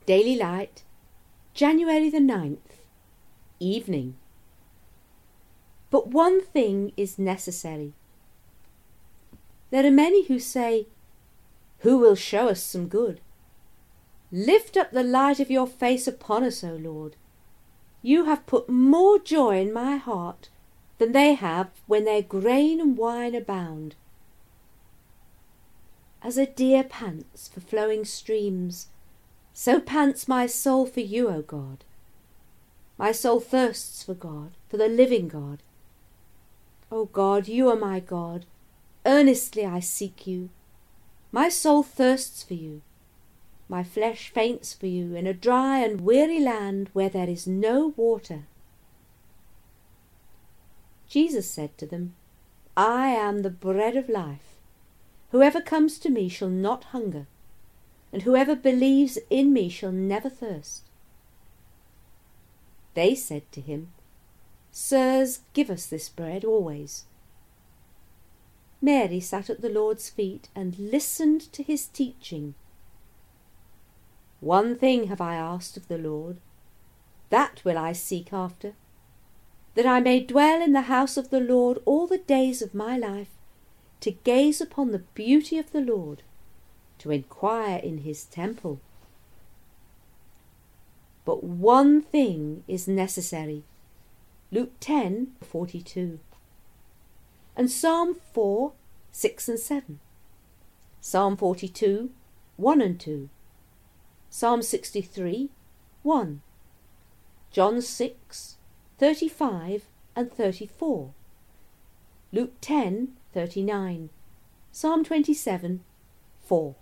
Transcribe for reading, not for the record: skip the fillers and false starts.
Daily Light, January the 9th, evening. But one thing is necessary. There are many who say, "Who will show us some good?" Lift up the light of your face upon us, O Lord. You have put more joy in my heart than they have when their grain and wine abound. As a deer pants for flowing streams, so pants my soul for you, O God. My soul thirsts for God, for the living God. O God, you are my God. Earnestly I seek you. My soul thirsts for you. My flesh faints for you in a dry and weary land where there is no water. Jesus said to them, I am the bread of life. Whoever comes to me shall not hunger, and whoever believes in me shall never thirst. They said to him, Sirs, give us this bread always. Mary sat at the Lord's feet and listened to his teaching. One thing have I asked of the Lord, that will I seek after, that I may dwell in the house of the Lord all the days of my life, to gaze upon the beauty of the Lord, to inquire in his temple. But one thing is necessary. Luke 10:42. And Psalm 4, 6 and 7. Psalm 42, 1 and 2. Psalm 63, 1. John 6, 35 and 34. Luke 10, 39. Psalm 27, 4.